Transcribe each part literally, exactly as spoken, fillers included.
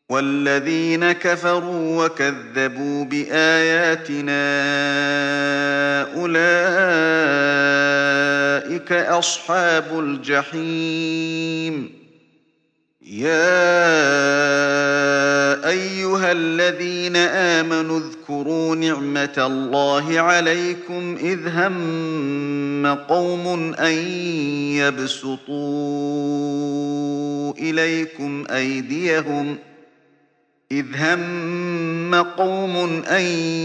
والذين كفروا وكذبوا بآياتنا أولئك أصحاب الجحيم. يا أيها الذين آمنوا اذكروا نعمة الله عليكم إذ هم قوم أن يبسطوا إليكم أيديهم إذ هم قوم أن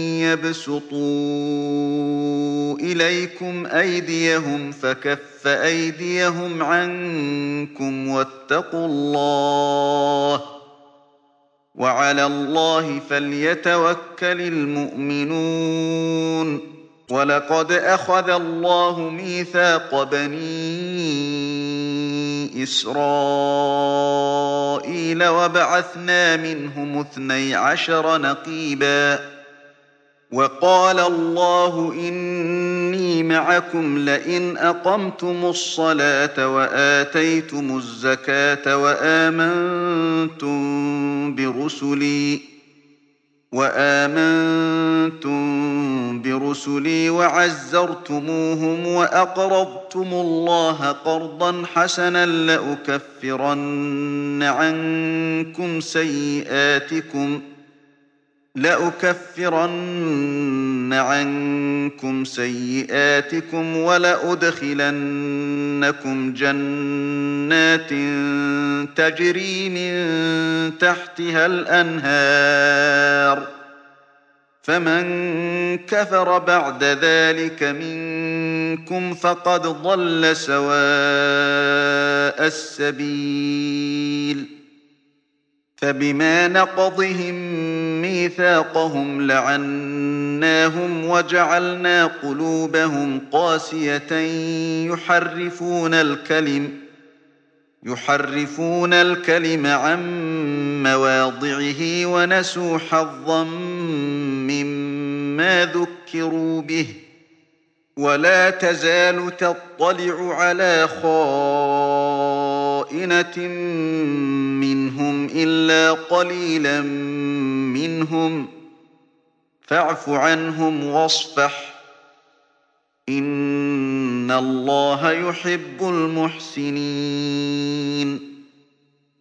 يبسطوا إليكم أيديهم فكف أيديهم عنكم واتقوا الله وعلى الله فليتوكل المؤمنون. ولقد أخذ الله ميثاق بني إسرائيل وبعثنا منهم اثني عشر نقيبا وقال الله إني معكم لئن أقمتم الصلاة وآتيتم الزكاة وآمنتم برسلي وآمنتم برسلي وعزرتموهم وأقرضتم الله قرضا حسنا لأكفرن عنكم سيئاتكم لأكفرن عنكم سيئاتكم ولأدخلنكم جنات تجري من تحتها الأنهار فمن كفر بعد ذلك منكم فقد ضل سواء السبيل. فبما نقضهم ميثاقهم لعناهم وجعلنا قلوبهم قاسية يحرفون الكلم يحرفون الكلم عن مواضعه ونسوا حظا مما ذكروا به ولا تزال تطلع على خائنة منهم إلا قليلا منهم فاعف عنهم واصفح إن الله يحب المحسنين.